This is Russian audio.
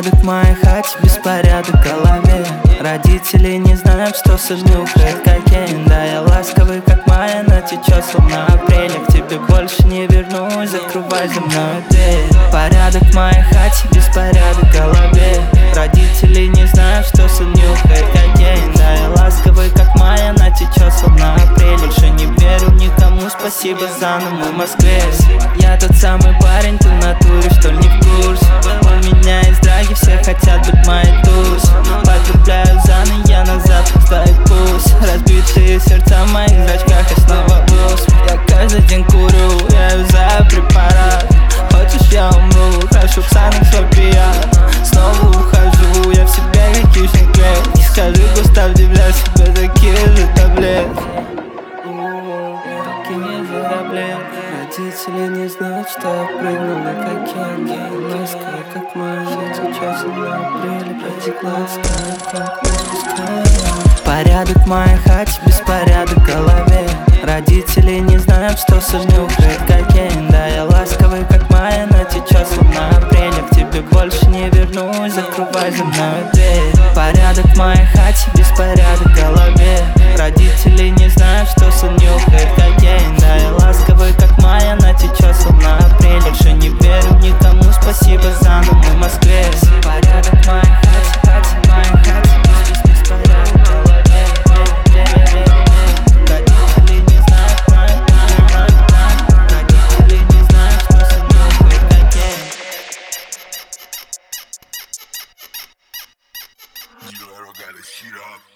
Порядок в моей хате, беспорядок в голове. Родители не знают, что сын нюхает кокаин. Да, я ласковый, как май, она течет словно апрель. Я к тебе больше не вернусь, закрывай за мной дверь. Порядок в моей хате, беспорядок в голове. Родители не знают, что сын нюхает кокаин. Да, я ласковый, как май, она течет словно апрель. Больше не верю никому, спасибо за нам в Москве. Я тот самый парень, ты в натуре, что ли, не в курсе? У меня есть драги, все хотят быть моей туз. Потребляю заны, я назад ставить пусть. Разбитые сердца в моих зрачках, я снова босс. Я каждый день курю, я юзаю препарат. Хочешь, я умру, крашу ксанакс в опиат. Снова ухожу, я в себе как хищник лет. Не скажи, Густав, удивляй себе такие же таблетки. Такие же таблетки. Родители не знают, что я прыгнул на кокаин. Ласковый, как моя жизнь, сейчас на апреле. Протек ласковый, как мы. Порядок в моей хате, беспорядок в голове. Родители не знают, что сын нюхает кокаин. Да, я ласковый, как май, она течет словно апрель. Я к тебе больше не вернусь, закрывай за мной дверь. Порядок в моей хате, беспорядок в голове. Родители не знают, что сын нюхает кокаин. Да, я ласковый, как май, она течет словно апрель. Больше не верю никому, спасибо за нам в Москве. Порядок в моей хате, хате, в моей хате, беспорядок в голове. Родители не знают, родители не знают, что сын нюхает кокаин. You ever got a sheet up?